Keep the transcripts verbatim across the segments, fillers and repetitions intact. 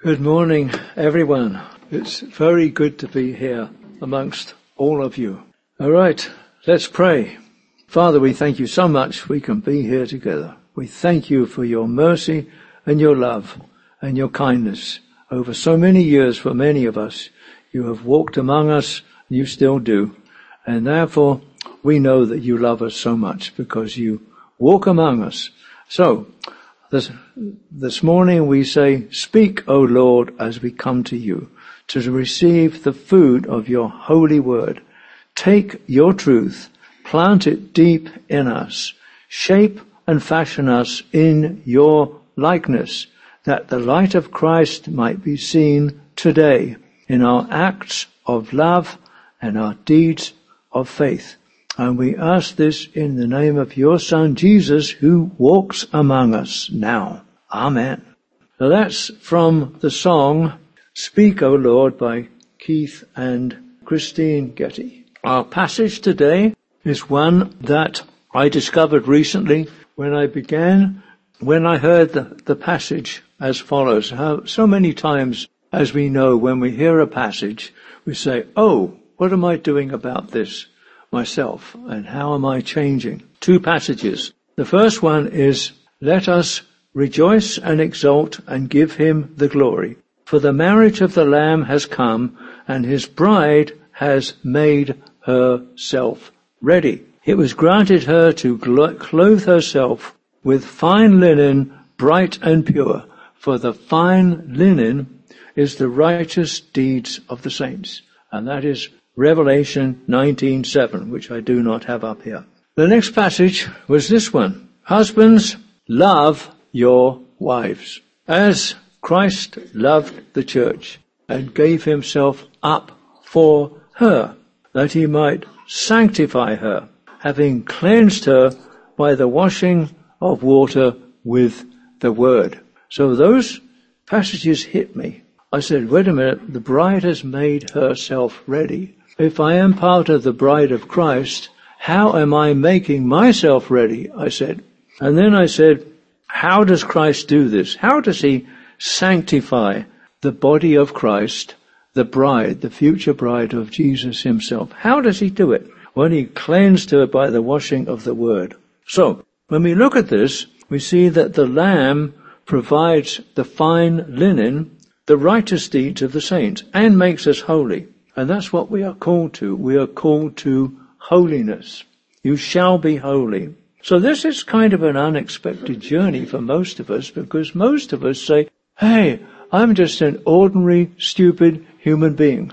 Good morning, everyone. It's very good to be here amongst all of you. All right, let's pray. Father, we thank you so much we can be here together. We thank you for your mercy and your love and your kindness. Over so many years for many of us, you have walked among us, you still do. And therefore, we know that you love us so much because you walk among us. So, This, this morning we say, speak, O Lord, as we come to you, to receive the food of your holy word. Take your truth, plant it deep in us, shape and fashion us in your likeness, that the light of Christ might be seen today in our acts of love and our deeds of faith. And we ask this in the name of your Son, Jesus, who walks among us now. Amen. So that's from the song, Speak, O Lord, by Keith and Christine Getty. Our passage today is one that I discovered recently when I began, when I heard the, the passage as follows. How so many times, as we know, when we hear a passage, we say, oh, what am I doing about this myself, and how am I changing? Two passages. The first one is, let us rejoice and exult and give him the glory. For the marriage of the Lamb has come, and his bride has made herself ready. It was granted her to clothe herself with fine linen, bright and pure, for the fine linen is the righteous deeds of the saints. And that is Revelation nineteen seven, which I do not have up here. The next passage was this one. Husbands, love your wives, as Christ loved the church and gave himself up for her, that he might sanctify her, having cleansed her by the washing of water with the word. So those passages hit me. I said, wait a minute, the bride has made herself ready. If I am part of the bride of Christ, how am I making myself ready? I said. And then I said, how does Christ do this? How does he sanctify the body of Christ, the bride, the future bride of Jesus himself? How does he do it? Well, he cleansed her by the washing of the word. So, when we look at this, we see that the Lamb provides the fine linen, the righteous deeds of the saints, and makes us holy. And that's what we are called to. We are called to holiness. You shall be holy. So this is kind of an unexpected journey for most of us, because most of us say, hey, I'm just an ordinary, stupid human being.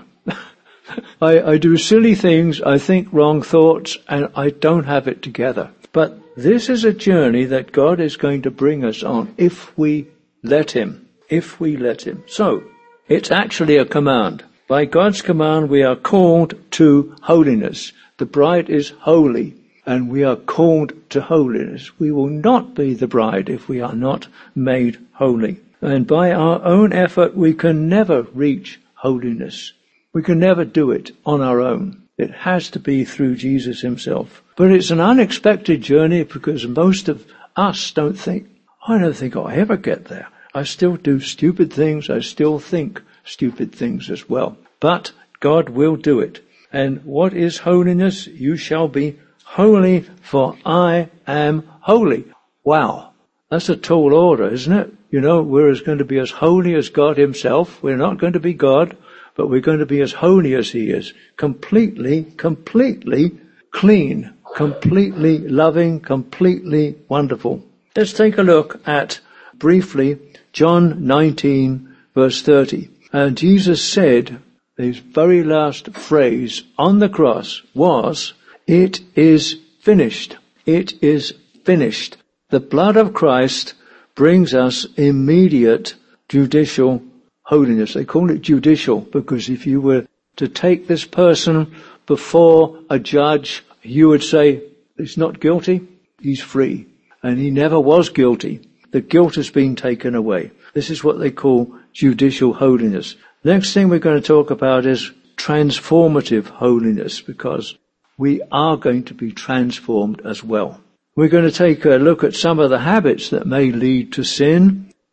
I, I do silly things, I think wrong thoughts, and I don't have it together. But this is a journey that God is going to bring us on if we let him. If we let him. So, it's actually a command. By God's command, we are called to holiness. The bride is holy, and we are called to holiness. We will not be the bride if we are not made holy. And by our own effort, we can never reach holiness. We can never do it on our own. It has to be through Jesus himself. But it's an unexpected journey because most of us don't think, I don't think I'll ever get there. I still do stupid things. I still think stupid things as well. But God will do it. And what is holiness? You shall be holy, for I am holy. Wow. That's a tall order, isn't it? You know, we're going to be as holy as God himself. We're not going to be God, but we're going to be as holy as he is. Completely, completely clean, completely loving, completely wonderful. Let's take a look at, briefly, John nineteen, verse thirty. And Jesus said, his very last phrase on the cross was, it is finished. It is finished. The blood of Christ brings us immediate judicial holiness. They call it judicial because if you were to take this person before a judge, you would say, he's not guilty, he's free. And he never was guilty. The guilt has been taken away. This is what they call judicial holiness. Next thing we're going to talk about is transformative holiness, because we are going to be transformed as well. We're going to take a look at some of the habits that may lead to sin.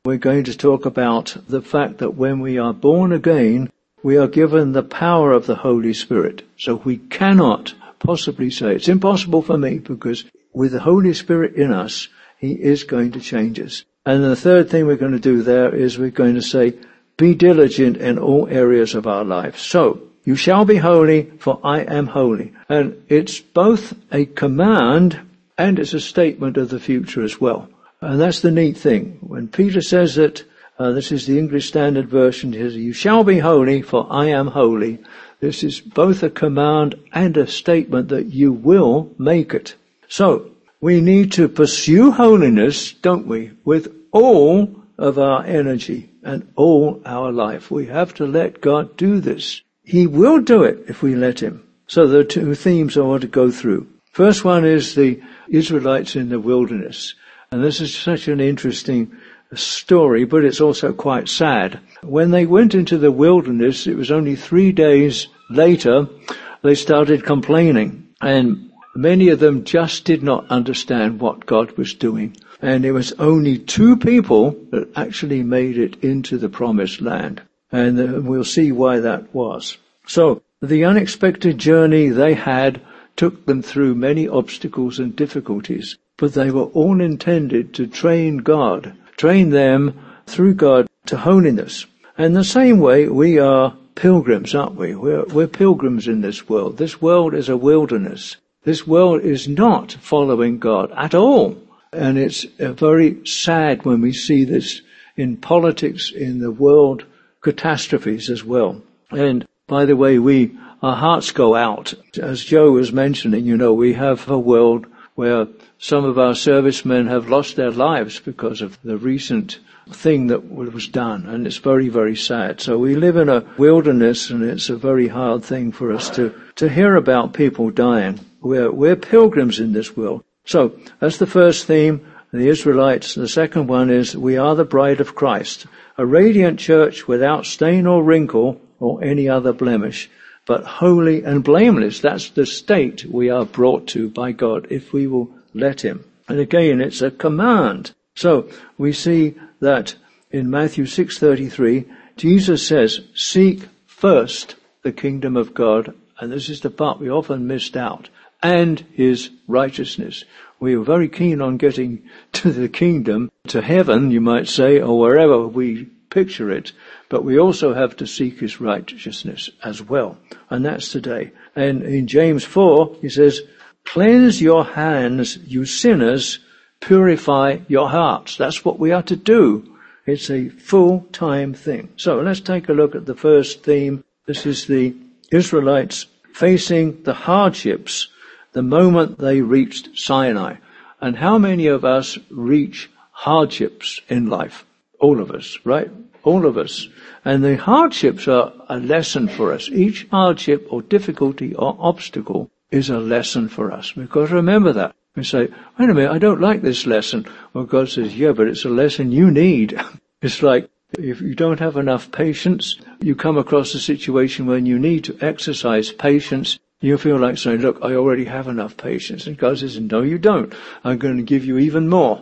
we're going to talk about the fact that when we are born again, we are given the power of the Holy Spirit. So we cannot possibly say, it's impossible for me, because with the Holy Spirit in us, He is going to change us. And the third thing we're going to do there is we're going to say, be diligent in all areas of our life. So, you shall be holy, for I am holy. And it's both a command and it's a statement of the future as well. And that's the neat thing. When Peter says that, uh, this is the English Standard Version, he says, you shall be holy, for I am holy. This is both a command and a statement that you will make it. So, we need to pursue holiness, don't we, with all of our energy and all our life. We have to let God do this. He will do it if we let Him. So there are two themes I want to go through. First one is the Israelites in the wilderness. And this is such an interesting story, but it's also quite sad. When they went into the wilderness, it was only three days later, they started complaining. And many of them just did not understand what God was doing. And it was only two people that actually made it into the promised land. And uh, we'll see why that was. So, the unexpected journey they had took them through many obstacles and difficulties. But they were all intended to train God, train them through God to holiness. And the same way, we are pilgrims, aren't we? We're, we're pilgrims in this world. This world is a wilderness. This world is not following God at all. And it's uh, very sad when we see this in politics, in the world catastrophes as well. And by the way, we, our hearts go out. As Joe was mentioning, you know, we have a world where some of our servicemen have lost their lives because of the recent thing that was done. And it's very, very sad. So we live in a wilderness, and it's a very hard thing for us to, to hear about people dying. We're, we're pilgrims in this world. So that's the first theme, the Israelites. The second one is, we are the bride of Christ, a radiant church without stain or wrinkle or any other blemish, but holy and blameless. That's the state we are brought to by God if we will let Him. And again, it's a command. So we see that in Matthew six thirty-three, Jesus says, seek first the kingdom of God, and this is the part we often missed out, and His righteousness. We are very keen on getting to the kingdom, to heaven, you might say, or wherever we picture it, but we also have to seek His righteousness as well. And that's today. And in James four, he says, cleanse your hands, you sinners, purify your hearts. That's what we are to do. It's a full-time thing. So let's take a look at the first theme. This is the Israelites facing the hardships the moment they reached Sinai. And how many of us reach hardships in life? All of us, right? All of us. And the hardships are a lesson for us. Each hardship or difficulty or obstacle is a lesson for us. Because remember that. We say, wait a minute, I don't like this lesson. Well, God says, yeah, but it's a lesson you need. It's like, if you don't have enough patience, you come across a situation when you need to exercise patience. You feel like saying, look, I already have enough patience. And God says, no, you don't. I'm going to give you even more.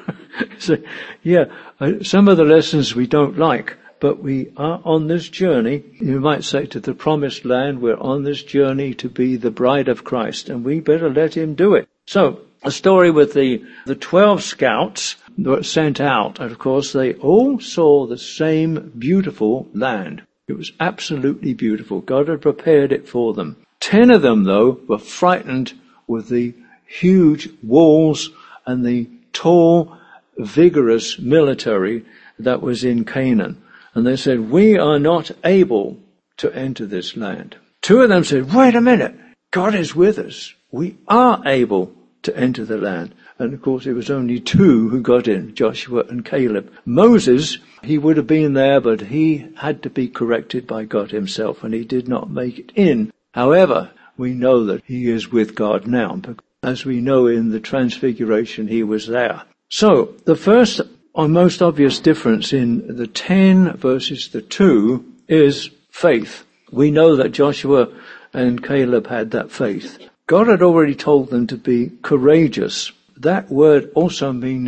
So, yeah, some of the lessons we don't like, but we are on this journey. You might say to the promised land, we're on this journey to be the bride of Christ, and we better let Him do it. So, a story with the, the twelve scouts that were sent out, and of course they all saw the same beautiful land. It was absolutely beautiful. God had prepared it for them. Ten of them, though, were frightened with the huge walls and the tall, vigorous military that was in Canaan. And they said, we are not able to enter this land. Two of them said, wait a minute, God is with us. We are able to enter the land. And of course it was only two who got in, Joshua and Caleb. Moses, he would have been there, but he had to be corrected by God Himself, and he did not make it in. However, we know that he is with God now, because as we know in the Transfiguration, he was there. So, the first or most obvious difference in the ten versus the two is faith. We know that Joshua and Caleb had that faith. God had already told them to be courageous. That word also means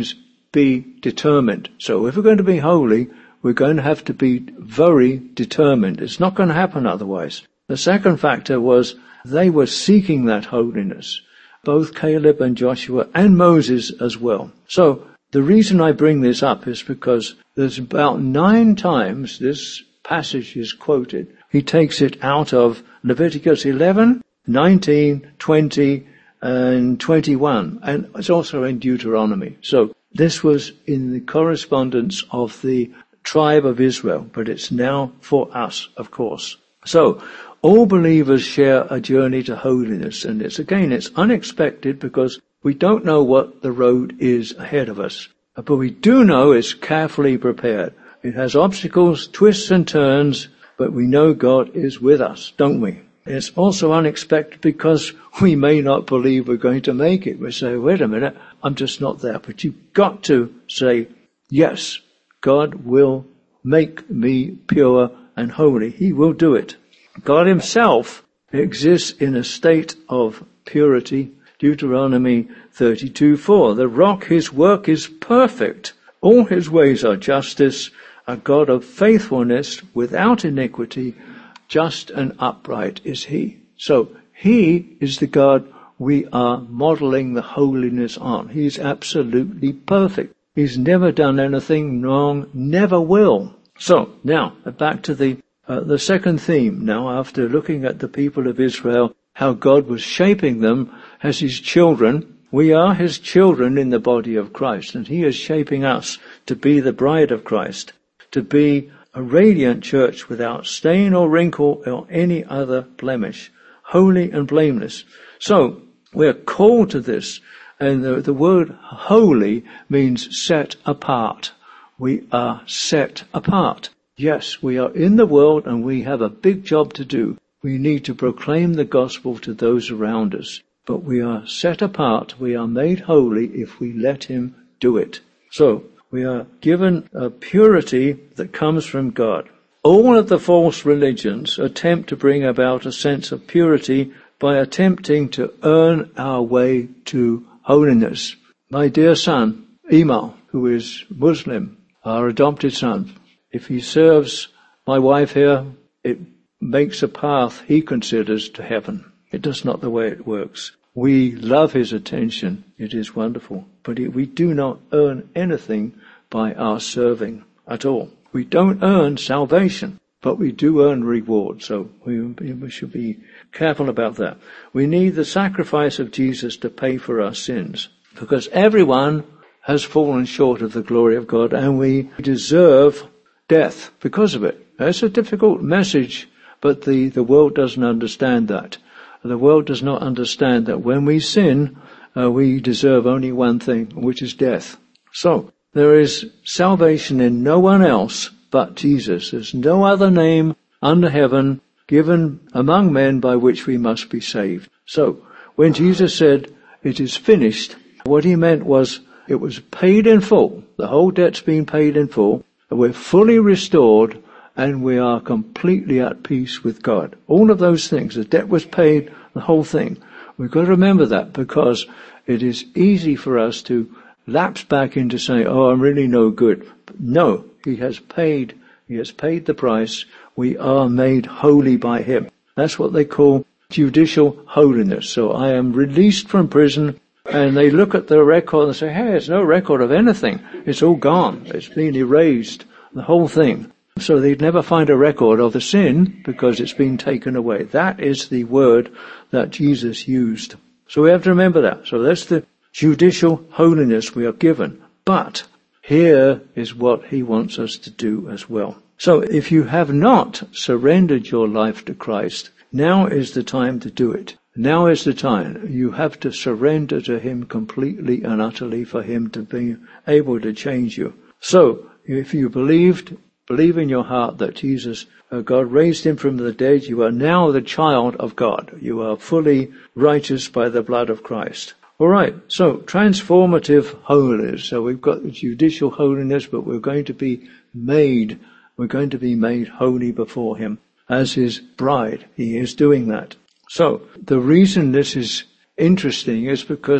be determined. So if we're going to be holy, we're going to have to be very determined. It's not going to happen otherwise. The second factor was they were seeking that holiness, both Caleb and Joshua and Moses as well. So the reason I bring this up is because there's about nine times this passage is quoted. He takes it out of Leviticus eleven, nineteen, twenty, and twenty-one, and it's also in Deuteronomy. So this was in the correspondence of the tribe of Israel, but it's now for us, of course. So all believers share a journey to holiness, and it's again, it's unexpected because we don't know what the road is ahead of us, but we do know it's carefully prepared. It has obstacles, twists and turns, but we know God is with us, don't we? It's also unexpected because we may not believe we're going to make it. We say, wait a minute, I'm just not there. But you've got to say, yes, God will make me pure and holy. He will do it. God himself exists in a state of purity. Deuteronomy thirty-two four. The rock, his work is perfect. All his ways are justice. A God of faithfulness without iniquity. Just and upright is he. So he is the God we are modeling the holiness on. He's absolutely perfect. He's never done anything wrong, never will. So now back to the uh, the second theme. Now, after looking at the people of Israel, how God was shaping them as his children, we are his children in the body of Christ, and he is shaping us to be the bride of Christ, to be a radiant church without stain or wrinkle or any other blemish, holy and blameless. So we're called to this, and the, the word holy means set apart. We are set apart. Yes, we are in the world and we have a big job to do. We need to proclaim the gospel to those around us, but we are set apart. We are made holy if we let him do it. So we are given a purity that comes from God. All of the false religions attempt to bring about a sense of purity by attempting to earn our way to holiness. My dear son, Emal, who is Muslim, our adopted son, if he serves my wife here, it makes a path he considers to heaven. It is not the way it works. We love his attention. It is wonderful. But we do not earn anything by our serving at all. We don't earn salvation, but we do earn reward. So we, we should be careful about that. We need the sacrifice of Jesus to pay for our sins, because everyone has fallen short of the glory of God, and we deserve death because of it. That's a difficult message, but the, the world doesn't understand that. The world does not understand that when we sin, uh, we deserve only one thing, which is death. So there is salvation in no one else but Jesus. There's no other name under heaven given among men by which we must be saved. So when Jesus said, it is finished, what he meant was it was paid in full. The whole debt's been paid in full. We're fully restored and we are completely at peace with God. All of those things. The debt was paid, the whole thing. We've got to remember that, because it is easy for us to lapse back into saying, oh, I'm really no good. But no, he has paid, he has paid the price. We are made holy by him. That's what they call judicial holiness. So I am released from prison, and they look at the record and say, hey, there's no record of anything. It's all gone. It's been erased, the whole thing. So they'd never find a record of the sin because it's been taken away. That is the word that Jesus used. So we have to remember that. So that's the judicial holiness we are given. But here is what he wants us to do as well. So if you have not surrendered your life to Christ, now is the time to do it. Now is the time. You have to surrender to him completely and utterly for him to be able to change you. So if you believed, believe in your heart that Jesus, uh, God raised him from the dead, you are now the child of God. You are fully righteous by the blood of Christ. All right, so transformative holiness. So we've got the judicial holiness, but we're going to be made, we're going to be made holy before him as his bride. He is doing that. So the reason this is interesting is because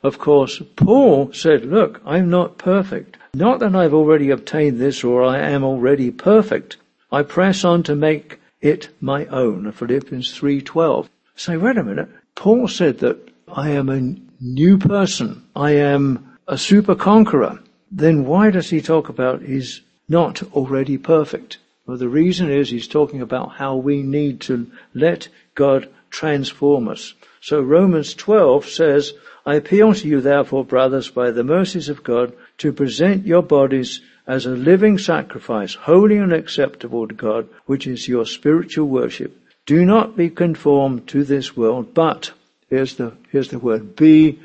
of course, Paul said, look, I'm not perfect. Not that I've already obtained this or I am already perfect. I press on to make it my own. Philippians three twelve. Say, wait a minute. Paul said that I am a new person. I am a super conqueror. Then why does he talk about he's not already perfect? Well, the reason is he's talking about how we need to let God transform us. So Romans twelve says, I appeal to you therefore, brothers, by the mercies of God, to present your bodies as a living sacrifice, holy and acceptable to God, which is your spiritual worship. Do not be conformed to this world, but, here's the, here's the word, be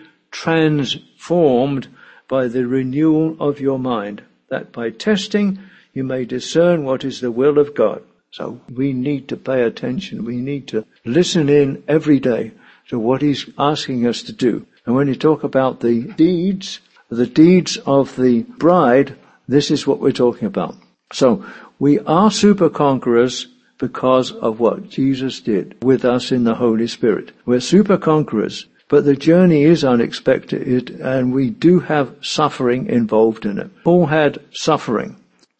transformed by the renewal of your mind, that by testing you may discern what is the will of God. So we need to pay attention. We need to listen in every day to what he's asking us to do. And when you talk about the deeds, the deeds of the bride, this is what we're talking about. So we are super conquerors because of what Jesus did with us in the Holy Spirit. We're super conquerors, but the journey is unexpected and we do have suffering involved in it. Paul had suffering.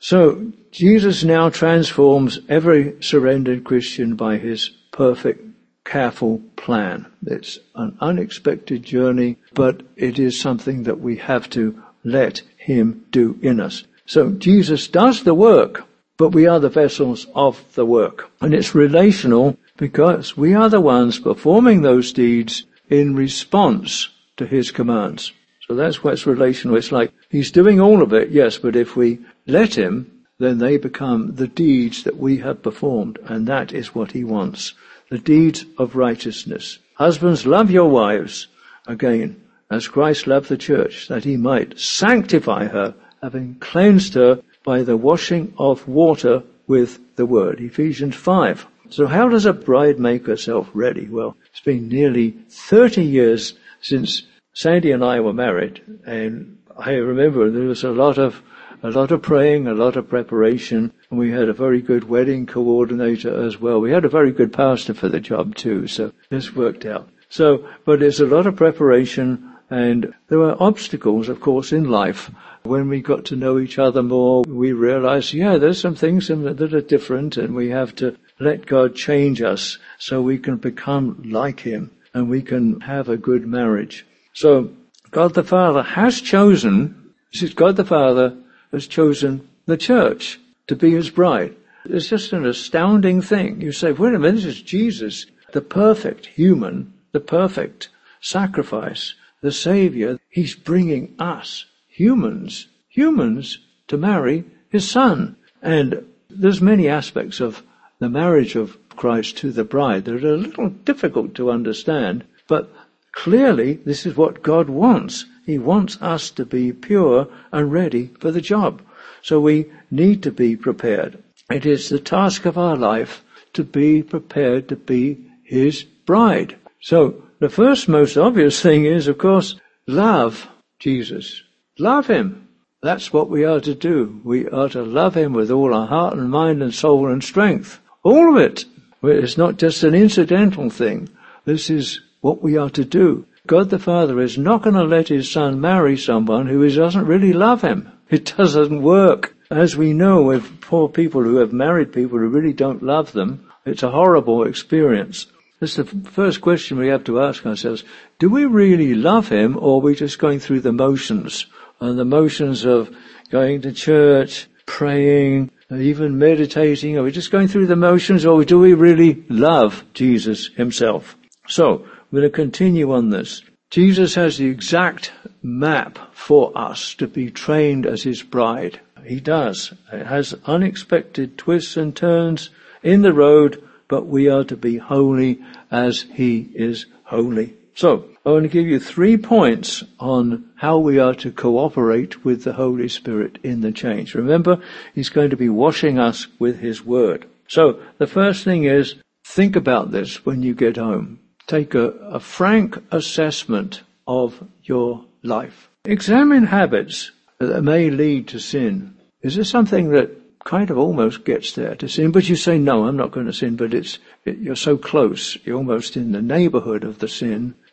So Jesus now transforms every surrendered Christian by his perfect, careful plan. It's an unexpected journey, but it is something that we have to let him do in us. So Jesus does the work, but we are the vessels of the work. And it's relational because we are the ones performing those deeds in response to his commands. So that's why it's relational. It's like he's doing all of it, yes, but if we let him, then they become the deeds that we have performed, and that is what he wants. The deeds of righteousness. Husbands, love your wives, again, as Christ loved the church, that he might sanctify her, having cleansed her by the washing of water with the word. Ephesians five. So how does a bride make herself ready? Well, it's been nearly thirty years since Sandy and I were married, and I remember there was a lot of a lot of praying, a lot of preparation, and we had a very good wedding coordinator as well. We had a very good pastor for the job too, so this worked out. So, but there's a lot of preparation, and there were obstacles, of course, in life. When we got to know each other more, we realized, yeah, there's some things that are different, and we have to let God change us so we can become like him, and we can have a good marriage. So, God the Father has chosen, this is God the Father, has chosen the church to be his bride. It's just an astounding thing. You say, wait a minute, this is Jesus, the perfect human, the perfect sacrifice, the Savior. He's bringing us, humans, humans, to marry his Son. And there's many aspects of the marriage of Christ to the bride that are a little difficult to understand, but clearly this is what God wants. He wants us to be pure and ready for the job. So we need to be prepared. It is the task of our life to be prepared to be his bride. So the first most obvious thing is, of course, love Jesus. Love him. That's what we are to do. We are to love him with all our heart and mind and soul and strength. All of it. It's not just an incidental thing. This is what we are to do. God the Father is not going to let his Son marry someone who doesn't really love him. It doesn't work. As we know, with poor people who have married people who really don't love them, it's a horrible experience. That's the first question we have to ask ourselves. Do we really love him, or are we just going through the motions? And the motions of going to church, praying, even meditating. Are we just going through the motions, or do we really love Jesus himself? So, we're going to continue on this. Jesus has the exact map for us to be trained as his bride. He does. It has unexpected twists and turns in the road, but we are to be holy as he is holy. So, I want to give you three points on how we are to cooperate with the Holy Spirit in the change. Remember, he's going to be washing us with his word. So, the first thing is, think about this when you get home. Take a, a frank assessment of your life. Examine habits that may lead to sin. Is there something that kind of almost gets there to sin, but you say, no, I'm not going to sin, but it's it, you're so close, you're almost in the neighborhood of the sin,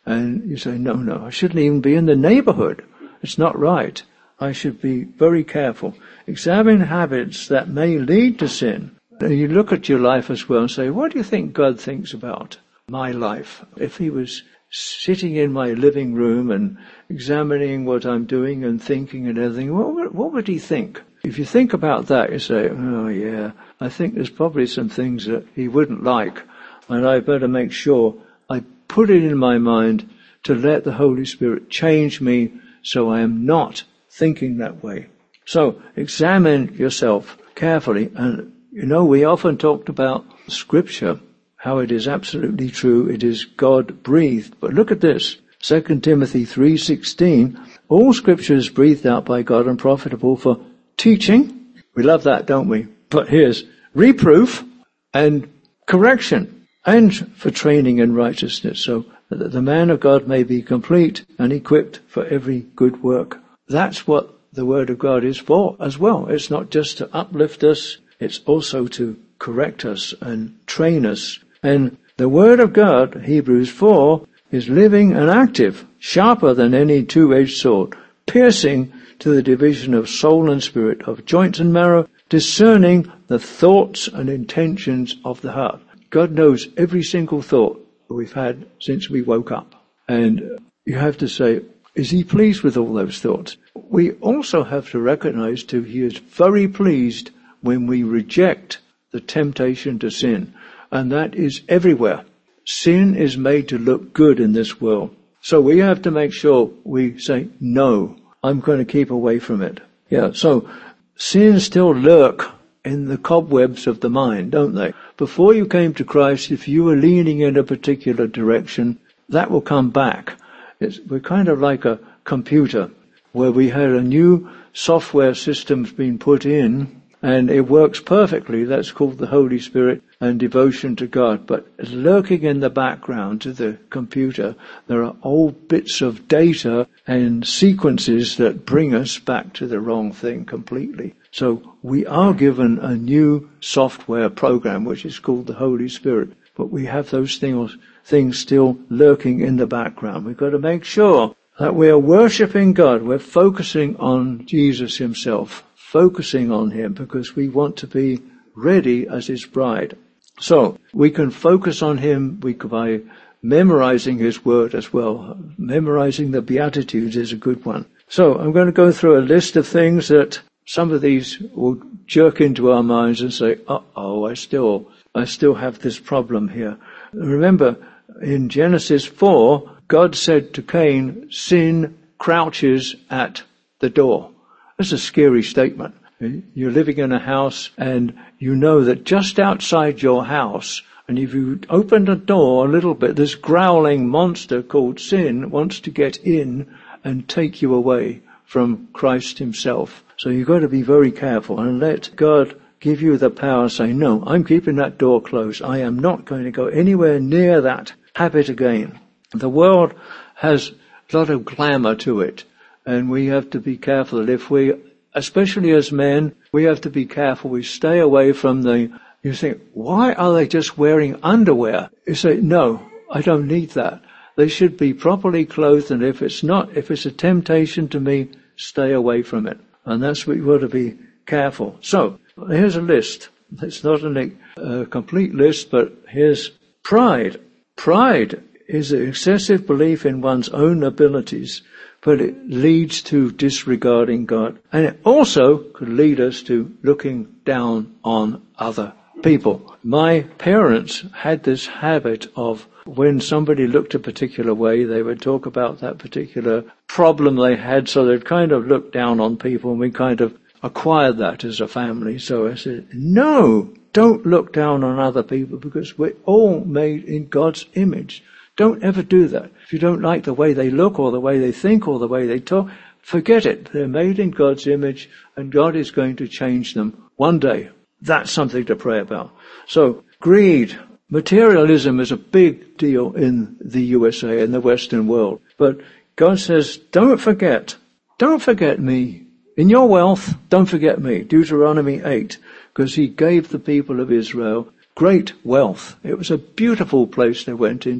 And you say, no, no, I shouldn't even be in the neighborhood. It's not right. I should be very careful. Examine habits that may lead to sin. And you look at your life as well and say, what do you think God thinks about my life? If he was sitting in my living room and examining what I'm doing and thinking and everything, what would, what would he think? If you think about that, you say, oh yeah, I think there's probably some things that he wouldn't like, and I better make sure I put it in my mind to let the Holy Spirit change me so I am not thinking that way. So examine yourself carefully. And you know, we often talked about Scripture, how it is absolutely true. It is God-breathed. But look at this, Second Timothy three sixteen. All Scripture is breathed out by God and profitable for teaching. We love that, don't we? But here's reproof and correction, and for training in righteousness, so that the man of God may be complete and equipped for every good work. That's what the Word of God is for as well. It's not just to uplift us, it's also to correct us and train us. And the Word of God, Hebrews four, is living and active, sharper than any two-edged sword, piercing to the division of soul and spirit, of joints and marrow, discerning the thoughts and intentions of the heart. God knows every single thought we've had since we woke up. And you have to say, is he pleased with all those thoughts? We also have to recognize too, he is very pleased when we reject the temptation to sin. And that is everywhere. Sin is made to look good in this world. So we have to make sure we say, no, I'm going to keep away from it. Yeah, so sins still lurk in the cobwebs of the mind, don't they? Before you came to Christ, if you were leaning in a particular direction, that will come back. It's, we're kind of like a computer where we had a new software system's been put in and it works perfectly. That's called the Holy Spirit and devotion to God. But lurking in the background to the computer, there are old bits of data and sequences that bring us back to the wrong thing completely. So we are given a new software program, which is called the Holy Spirit. But we have those things, things still lurking in the background. We've got to make sure that we're worshipping God. We're focusing on Jesus himself, focusing on him, because we want to be ready as his bride. So we can focus on him we can, by memorizing his word as well. Memorizing the Beatitudes is a good one. So I'm going to go through a list of things that some of these will jerk into our minds and say, uh-oh, I still, I still have this problem here. Remember, in Genesis four, God said to Cain, sin crouches at the door. That's a scary statement. You're living in a house and you know that just outside your house, and if you open the door a little bit, this growling monster called sin wants to get in and take you away from Christ himself. So you've got to be very careful and let God give you the power to say, no, I'm keeping that door closed. I am not going to go anywhere near that habit again. The world has a lot of glamour to it, and we have to be careful that if we, especially as men, we have to be careful. We stay away from the, you think, why are they just wearing underwear? You say, no, I don't need that. They should be properly clothed, and if it's not, if it's a temptation to me, stay away from it. And that's what you've got to be careful. So, here's a list. It's not a uh, complete list, but here's pride. Pride is an excessive belief in one's own abilities, but it leads to disregarding God. And it also could lead us to looking down on other people. My parents had this habit of, when somebody looked a particular way, they would talk about that particular problem they had, so they'd kind of look down on people, and we kind of acquired that as a family. So I said, no, don't look down on other people, because we're all made in God's image. Don't ever do that. If you don't like the way they look or the way they think or the way they talk, forget it. They're made in God's image, and God is going to change them one day. That's something to pray about. So, greed. Materialism is a big deal in the U S A, in the Western world. But God says, don't forget, don't forget me. In your wealth, don't forget me. Deuteronomy eight, because he gave the people of Israel great wealth. It was a beautiful place they went into.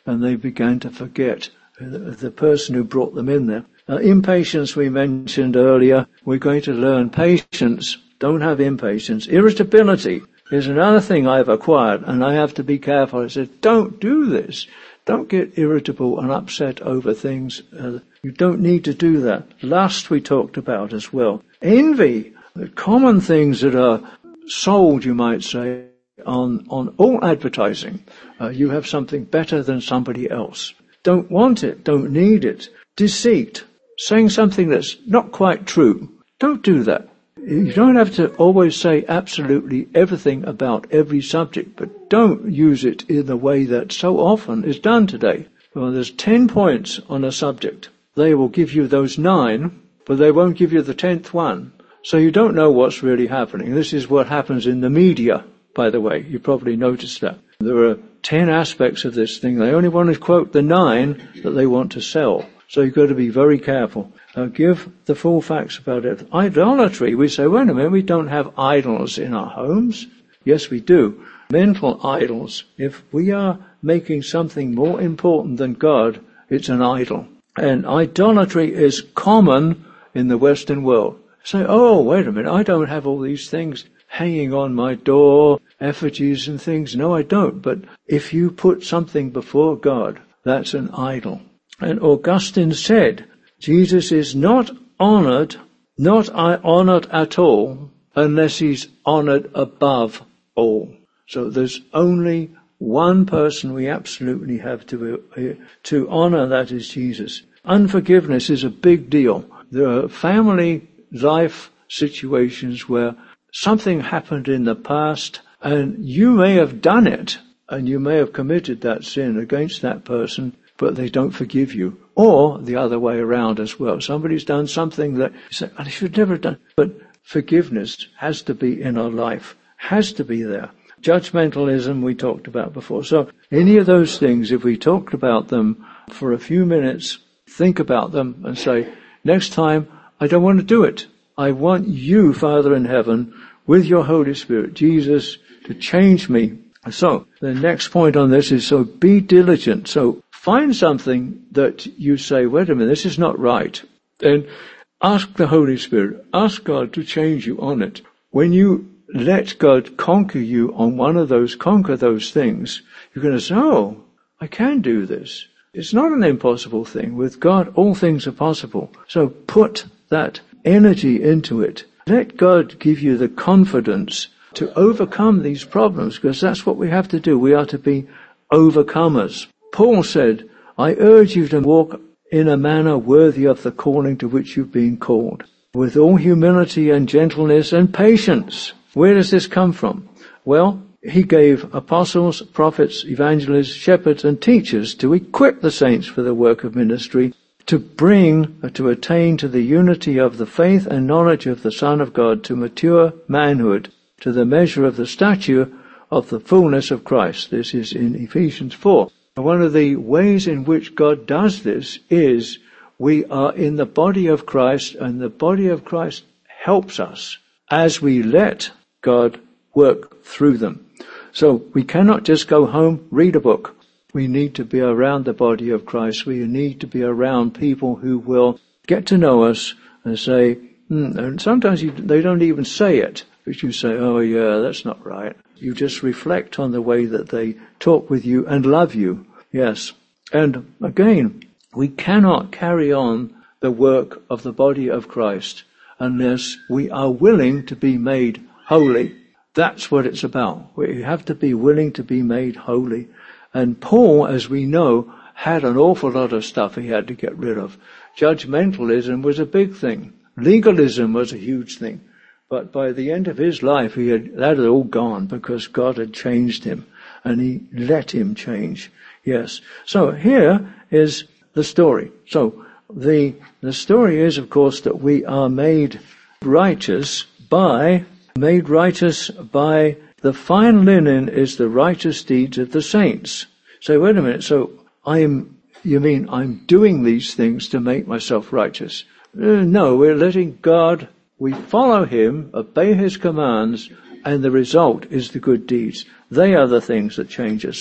and they began to forget the person who brought them in there. Uh, impatience we mentioned earlier. We're going to learn patience. Don't have impatience. Irritability is another thing I've acquired, and I have to be careful. I said, don't do this. Don't get irritable and upset over things. Uh, you don't need to do that. Lust we talked about as well. Envy, the common things that are sold, you might say, on, on all advertising. Uh, you have something better than somebody else. Don't want it. Don't need it. Deceit, saying something that's not quite true. Don't do that. You don't have to always say absolutely everything about every subject, but don't use it in the way that so often is done today. Well, there's ten points on a subject. They will give you those nine, but they won't give you the tenth one. So you don't know what's really happening. This is what happens in the media, by the way. You probably noticed that. There are ten aspects of this thing. They only want to quote the nine that they want to sell. So you've got to be very careful. Uh, give the full facts about it. Idolatry, we say, wait a minute, we don't have idols in our homes. Yes, we do. Mental idols. If we are making something more important than God, it's an idol. And idolatry is common in the Western world. Say, oh, wait a minute, I don't have all these things hanging on my door, effigies and things. No, I don't. But if you put something before God, that's an idol. And Augustine said, Jesus is not honored, not honored at all, unless he's honored above all. So there's only one person we absolutely have to, uh, to honor, that is Jesus. Unforgiveness is a big deal. There are family life situations where something happened in the past and you may have done it and you may have committed that sin against that person, but they don't forgive you. Or the other way around as well. Somebody's done something that you say, I should never have done. But forgiveness has to be in our life, has to be there. Judgmentalism we talked about before. So any of those things, if we talked about them for a few minutes, think about them and say, next time, I don't want to do it. I want you, Father in heaven, with your Holy Spirit, Jesus, to change me. So the next point on this is, so be diligent. So find something that you say, wait a minute, this is not right. Then ask the Holy Spirit, ask God to change you on it. When you let God conquer you on one of those, conquer those things, you're going to say, oh, I can do this. It's not an impossible thing. With God, all things are possible. So put that energy into it. Let God give you the confidence to overcome these problems, because that's what we have to do. We are to be overcomers. Paul said, I urge you to walk in a manner worthy of the calling to which you've been called, with all humility and gentleness and patience. Where does this come from? Well, he gave apostles, prophets, evangelists, shepherds, and teachers to equip the saints for the work of ministry, to bring, to attain to the unity of the faith and knowledge of the Son of God, to mature manhood, to the measure of the stature of the fullness of Christ. This is in Ephesians four. One of the ways in which God does this is we are in the body of Christ, and the body of Christ helps us as we let God work through them. So we cannot just go home, read a book. We need to be around the body of Christ. We need to be around people who will get to know us and say, hmm, and sometimes you, they don't even say it, but you say, oh yeah, that's not right. You just reflect on the way that they talk with you and love you. Yes. And again, we cannot carry on the work of the body of Christ unless we are willing to be made holy. That's what it's about. We have to be willing to be made holy. And Paul, as we know, had an awful lot of stuff he had to get rid of. Judgmentalism was a big thing. Legalism was a huge thing. But by the end of his life, he had, that had all gone because God had changed him and he let him change. Yes. So here is the story. So the, the story is, of course, that we are made righteous by, made righteous by the fine linen is the righteous deeds of the saints. So wait a minute. So I'm, you mean I'm doing these things to make myself righteous? Uh, no, we're letting God, we follow him, obey his commands, and the result is the good deeds. They are the things that change us. So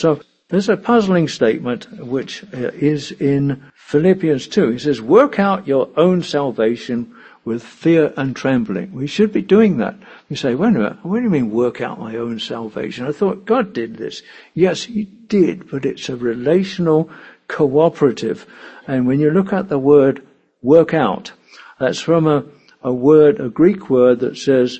There's a puzzling statement which is in Philippians two. He says, work out your own salvation with fear and trembling. We should be doing that. You say, wait a minute, what do you mean work out my own salvation? I thought God did this. Yes, he did, but it's a relational cooperative. And when you look at the word work out, that's from a, a word, a Greek word that says,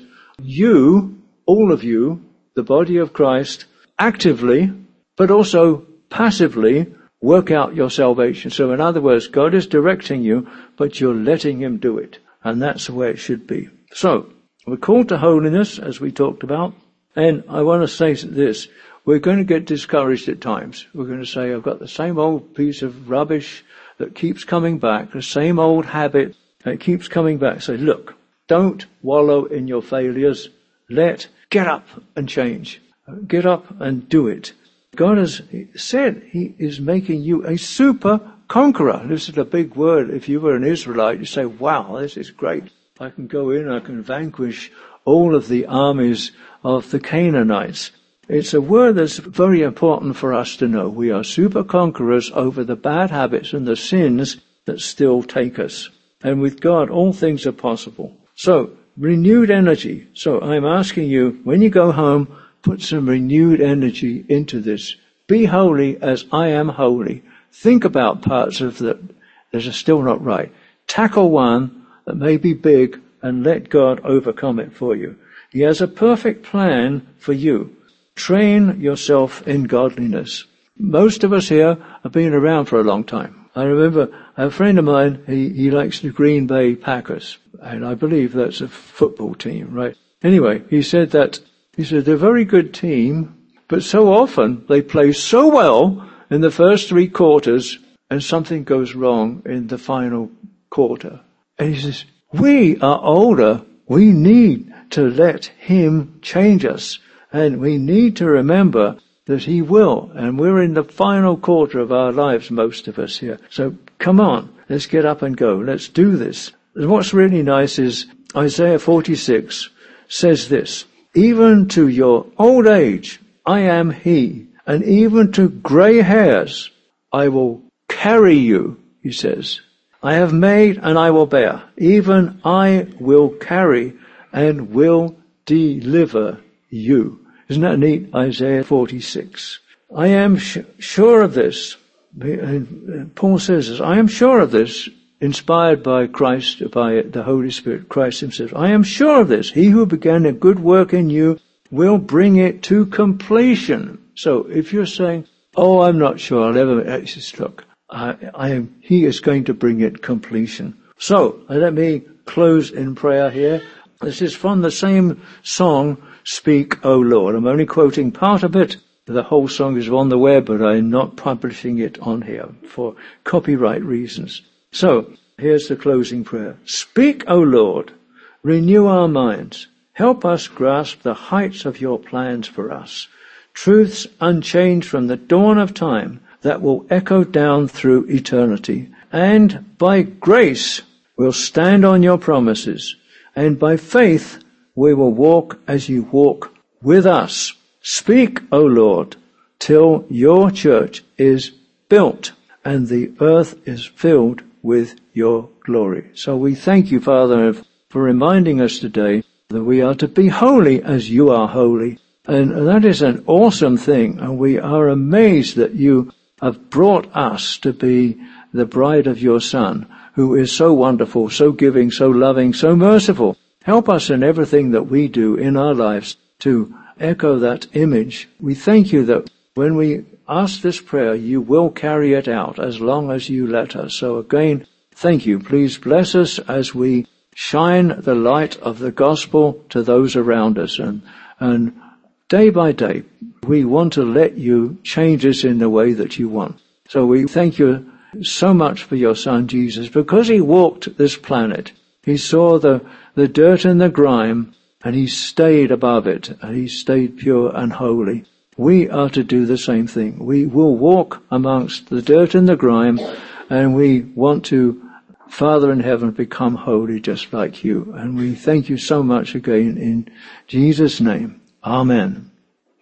you, all of you, the body of Christ, actively, but also passively work out your salvation. So in other words, God is directing you, but you're letting him do it. And that's the way it should be. So, we're called to holiness, as we talked about. And I want to say this. We're going to get discouraged at times. We're going to say, I've got the same old piece of rubbish that keeps coming back, the same old habit that keeps coming back. So look, don't wallow in your failures. Let, get up and change. Get up and do it. God has said he is making you a super conqueror. This is a big word. If you were an Israelite, you say, wow, this is great. I can go in, I can vanquish all of the armies of the Canaanites. It's a word that's very important for us to know. We are super conquerors over the bad habits and the sins that still take us. And with God, all things are possible. So, renewed energy. So I'm asking you, when you go home, put some renewed energy into this. Be holy as I am holy. Think about parts of that that are still not right. Tackle one that may be big and let God overcome it for you. He has a perfect plan for you. Train yourself in godliness. Most of us here have been around for a long time. I remember a friend of mine, he, he likes the Green Bay Packers. And I believe that's a football team, right? Anyway, he said that He said, they're a very good team, but so often they play so well in the first three quarters and something goes wrong in the final quarter. And he says, we are older. We need to let him change us. And we need to remember that he will. And we're in the final quarter of our lives, most of us here. So come on, let's get up and go. Let's do this. And what's really nice is Isaiah forty-six says this. Even to your old age, I am he, and even to grey hairs, I will carry you, he says. I have made and I will bear. Even I will carry and will deliver you. Isn't that neat? Isaiah forty-six. I am sh- sure of this. Paul says this. I am sure of this. Inspired by Christ, by the Holy Spirit, Christ himself. I am sure of this. He who began a good work in you will bring it to completion. So if you're saying, oh, I'm not sure I'll ever, it's just, look, I, I am, he is going to bring it completion. So let me close in prayer here. This is from the same song, Speak, O Lord. I'm only quoting part of it. The whole song is on the web, but I'm not publishing it on here for copyright reasons. So, here's the closing prayer. Speak, O Lord, renew our minds. Help us grasp the heights of your plans for us. Truths unchanged from the dawn of time that will echo down through eternity. And by grace, we'll stand on your promises. And by faith, we will walk as you walk with us. Speak, O Lord, till your church is built and the earth is filled with your glory. So we thank you, Father, for reminding us today that we are to be holy as you are holy. And that is an awesome thing. And we are amazed that you have brought us to be the bride of your Son, who is so wonderful, so giving, so loving, so merciful. Help us in everything that we do in our lives to echo that image. We thank you that when we ask this prayer, you will carry it out as long as you let us. So again, thank you. Please bless us as we shine the light of the gospel to those around us. And, and day by day, we want to let you change us in the way that you want. So we thank you so much for your Son, Jesus, because he walked this planet. He saw the, the dirt and the grime, and he stayed above it, and he stayed pure and holy. We are to do the same thing. We will walk amongst the dirt and the grime, and we want to, Father in heaven, become holy just like you. And we thank you so much again in Jesus' name. Amen.